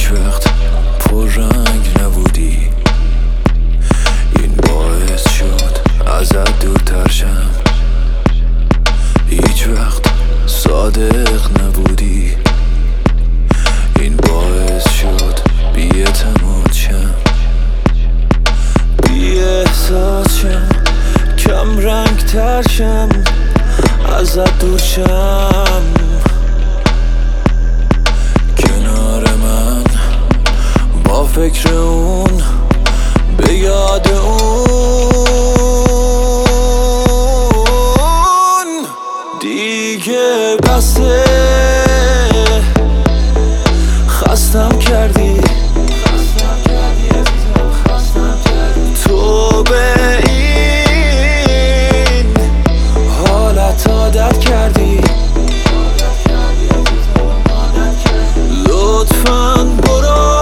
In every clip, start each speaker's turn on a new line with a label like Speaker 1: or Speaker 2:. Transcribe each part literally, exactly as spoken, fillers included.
Speaker 1: هیچ وقت پررنگ نبودی، این باعث شد ازت دورتر شم. هیچ وقت صادق نبودی، این باعث شد بی‌اعتماد شم. بی احساس شم، کم رنگ تر شم، ازت دور شم. کنار من با فکر اون، به یاد اون. دیگه بسه، خستم کردی تو به این حالت عادت کردی. لطفاً برو،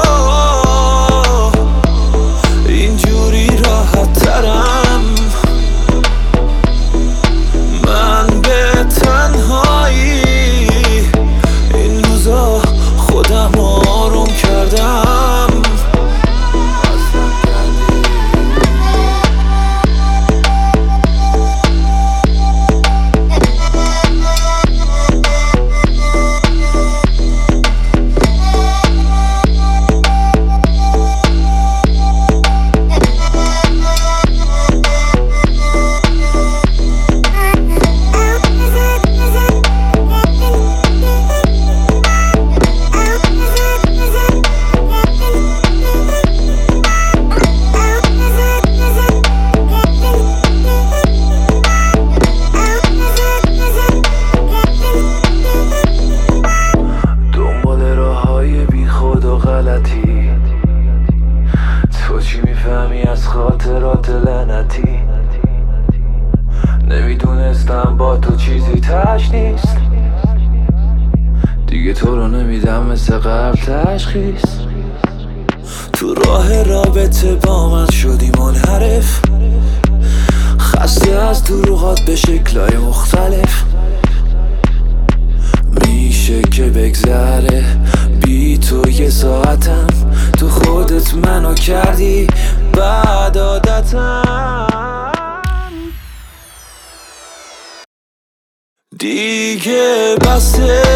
Speaker 1: اینجوری راحت ترم. من به تنهایی این روزا خودم آروم کردم. تو چی میفهمی از خاطرات لعنتی؟ نمیدونستم با تو چیزی تش نیست، دیگه تو رو نمیدم مثل قبل تشخیص. تو راه رابطه با من شدی منحرف، خسته از دروغات به شکلای مختلف. میشه که بگذره بی تو یه ساعتم، تو خودت منو کردی بعد عادتم. دیگه بسه،